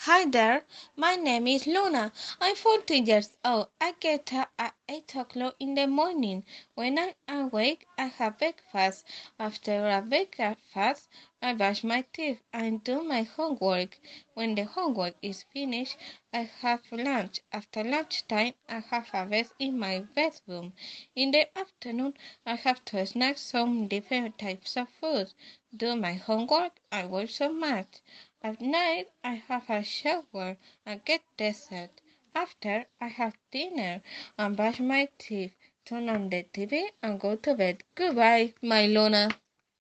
Hi there, my name is Luna. I'm 14 years old. I get up at 8 o'clock in the morning. When I'm awake, I have breakfast. After a breakfast, I brush my teeth and do my homework. When the homework is finished, I have lunch. After lunchtime, I have a rest in my bedroom. In the afternoon, I have to snack some different types of food, do my homework, and work some math. At night, I have a shower and get dessert. After, I have dinner and brush my teeth, turn on the TV, and go to bed. Goodbye, my Luna.